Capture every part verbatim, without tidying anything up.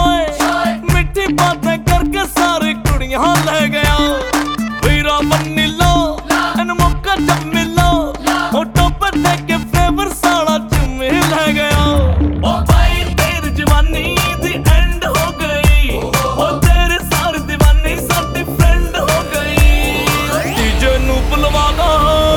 शाय मिठी बातें करके सारी कुड़ियां ले गया। वीरा बन्नी लो इन मौका जब मिलो, फोटो पर देख के फेवर सारा चुम्मी ले गया। ओ भाई तेरी जवानी दी एंड हो गई, ओ तेरे सारी दीवानी साडी फ्रेंड हो गई। डीजे नू बुलवा दो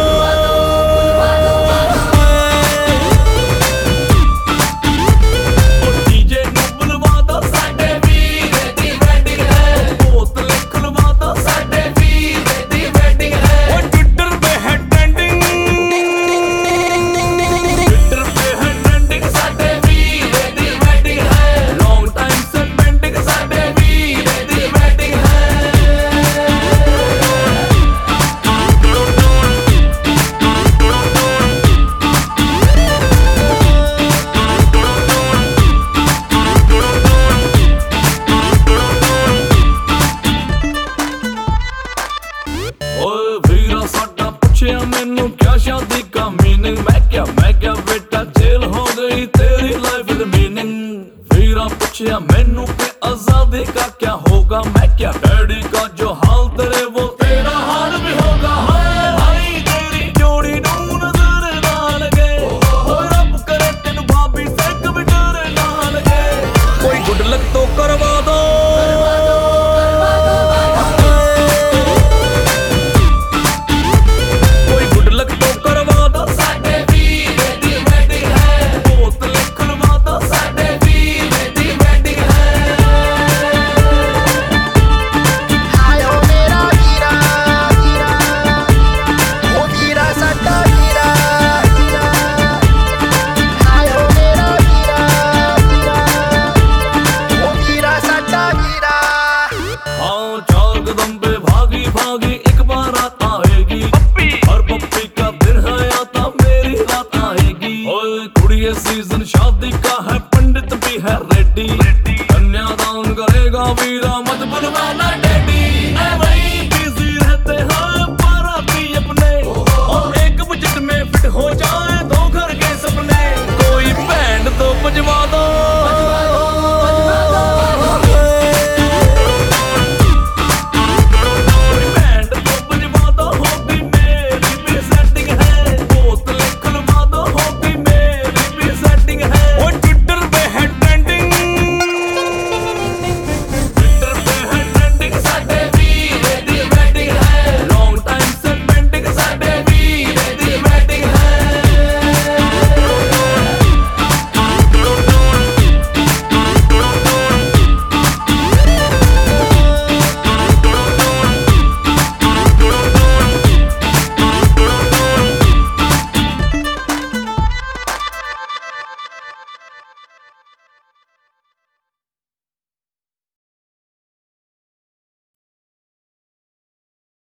मैनू क्या शादी का मीनिंग, मैं क्या मैं क्या बेटा जेल हो गई तेरी लाइफ विद मीनिंग। वीरा पूछया मैनू के आजादी का क्या होगा, मैं क्या डैडी का जो हाल तेरे वो तेरा हाल भी होगा। हाय भाई तेरी जोड़ी नू नजर ना लगे, रब करे तेन भाभी से कभी डर ना लगे। कोई गुड लक तो करवा दो सीजन शादी का है, पंडित भी है रेडी, कन्यादान करेगा वीरा मत बुलवाना।